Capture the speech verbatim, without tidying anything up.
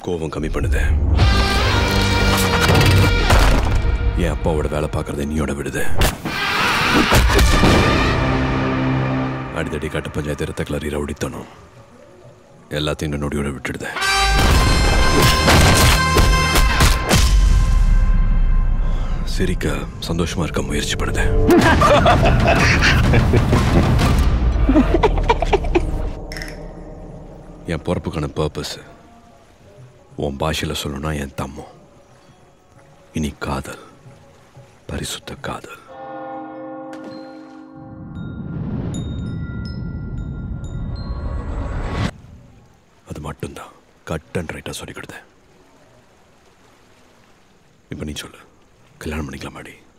கோபம் கம்மி பண்ணுது. என் அப்பாவோட வேலை பார்க்கறத நீயோட விடுது. அடித்தடி கட்ட பஞ்சாயத்து ரத்த கிளறி ரவுடித்தனும் எல்லாத்தையும் நொடியோட விட்டுடுது. சிரிக்க சந்தோஷமா இருக்க முயற்சி பண்ணுது. என் பொறுப்புக்கான பர்பஸ் உன் பாஷையில் சொல்லணும்னா என் தம்மம். இனி காதல், பரிசுத்த காதல். அது மட்டும்தான் கட் அண்ட் ரைட்டா சொல்லி கொடுத்தேன். இப்போ நீ சொல்லு, கல்யாணம் பண்ணிக்கலாமாடி?